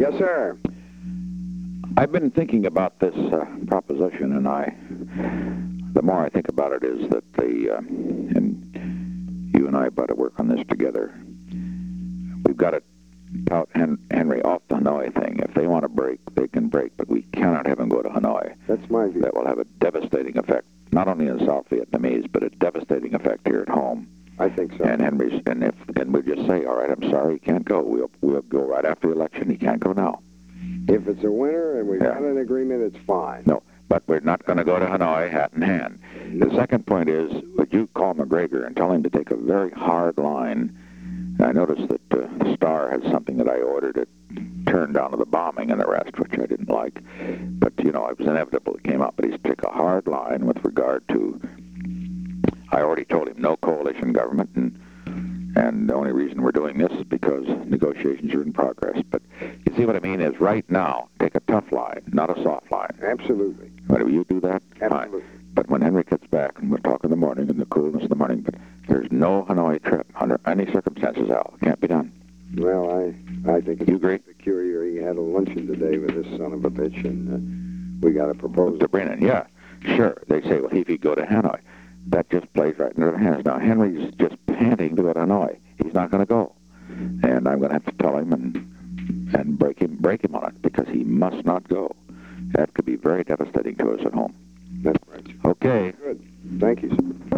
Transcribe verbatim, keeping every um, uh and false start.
Yes, sir. I've been thinking about this uh, proposition, and I, the more I think about it, is that the, uh, and you and I better work on this together. We've got to tout Hen Henry off the Hanoi thing. If they want to break, they can break, but we cannot have him go to Hanoi. That's my view. That will have a devastating effect, not only in South Vietnamese, but a devastating effect here at home. I think so. And Henry's, and if, and we just say, all right, I'm sorry, he can't go. We'll, we'll go right after the election. He can't go now. If it's a winner and we've Yeah. got an agreement, it's fine. No, but we're not going to go to Hanoi hat in hand. The second point is, would you call McGregor and tell him to take a very hard line? I noticed that uh, the Star had something that I ordered. It turned down to the bombing and the rest, which I didn't like. But, you know, it was inevitable. It came up. But he's take a hard line with regard to, I already told him no coalition government, and and the only reason we're doing this is because negotiations are in progress. But you see what I mean is right now, take a tough line, not a soft line. Absolutely. Whatever you do that, Absolutely. fine. But when Henry gets back, and we'll talk in the morning, in the coolness of the morning, but there's no Hanoi trip under any circumstances, Al. It can't be done. Well, I, I think it's You agree? peculiar. He had a luncheon today with this son of a bitch, and uh, we got a proposal. To Brennan, yeah, sure. They say, well, if he'd go to Hanoi, that just plays right into their hands. Now, Henry's just panting to go to Hanoi. He's not going to go. And I'm going to have to tell him and and break him break him on it, because he must not go. That could be very devastating to us at home. That's right. Okay. Good. Thank you, sir.